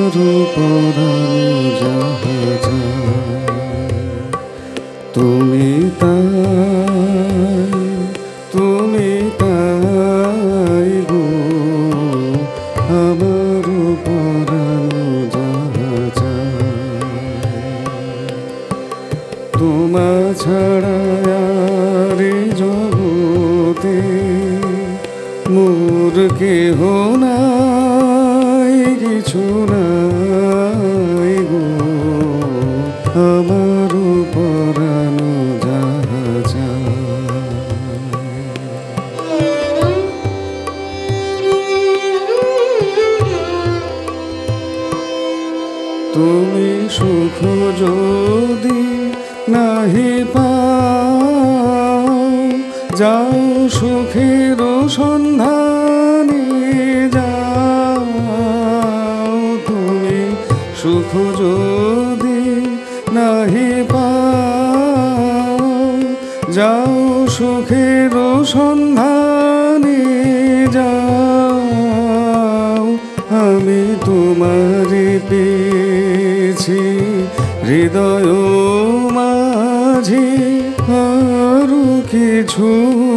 পরানো যাহা যায়, তুমি তাই গো আমার পরানো যাহা যায়। তোমা ছাড়া আর এই জগতে মোর কেহ নাই, কিছু নাই গো আমার পরানো যাহা যায়। তুমি সুখ যদি নাহি পাও, যাও সুখের সন্ধানে যাও। তুমি সুখ যদি নাহি পাও, যাও সুখের সন্ধানে যাও। আমি তোমারে পেয়েছি হৃদয় মাঝে, আরো কিছু